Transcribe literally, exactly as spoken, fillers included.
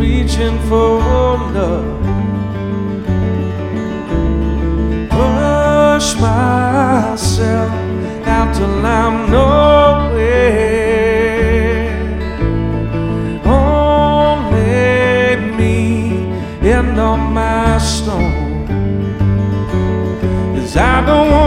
reaching for love. Push myself out till I'm nowhere. Only me and all my stone, 'cause I don't want